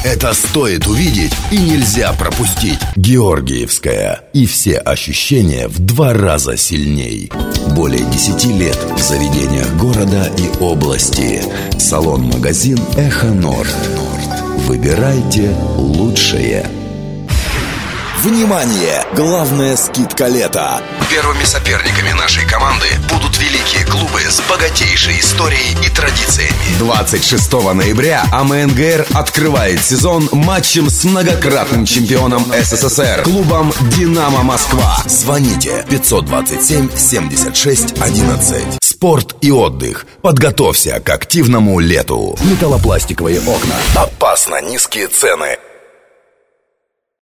Это стоит увидеть и нельзя пропустить. Георгиевская. И все ощущения в 2 раза сильней. Более 10 лет в заведениях города и области. Салон-магазин «Эхо Норд». Выбирайте лучшее. Внимание! Главная скидка лета. Первыми соперниками нашей команды будут великие клубы с богатейшей историей и традициями. 26 ноября АМНГР открывает сезон матчем с многократным чемпионом СССР, клубом «Динамо Москва». Звоните 527 76 11. Спорт и отдых. Подготовься к активному лету. Металлопластиковые окна. Опасно низкие цены.